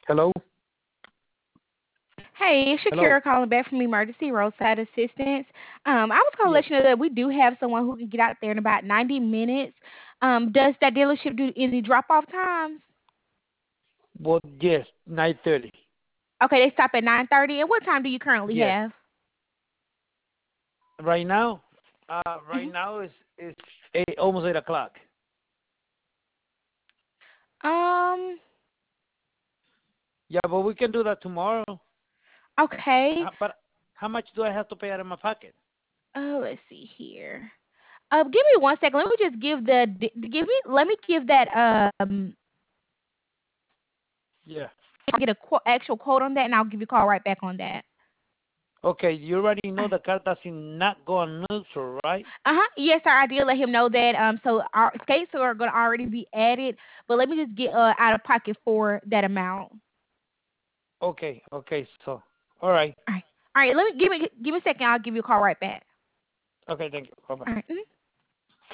Hello? Hey, it's Hello? Shakira calling back from Emergency Roadside Assistance. I was calling to Yes. let you know that we do have someone who can get out there in about 90 minutes. Does that dealership do any drop-off times? Well, yes, 9:30. Okay, they stop at 9:30. And what time do you currently Yes. have? Right now, hmm right now it's almost 8 o'clock. Um, Yeah, but we can do that tomorrow. okay. But how much do I have to pay out of my pocket? Let's see here. Give me one second. Let me just let me give that Yeah. get a actual quote on that, and I'll give you a call right back on that. Okay, you already know the car doesn't not go on neutral, right? Yes, sir. I did let him know that. So our skates are going to already be added, but let me just get out of pocket for that amount. Okay, okay. So, all right. All right. All right. Let me give me a second. I'll give you a call right back. Okay, thank you. Bye bye. All right.